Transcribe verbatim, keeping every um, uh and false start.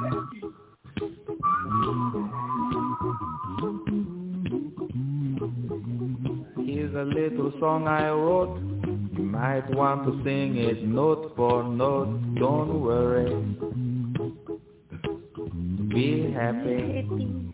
Here's a little song I wrote. You might want to sing it note for note. Don't worry. Be happy.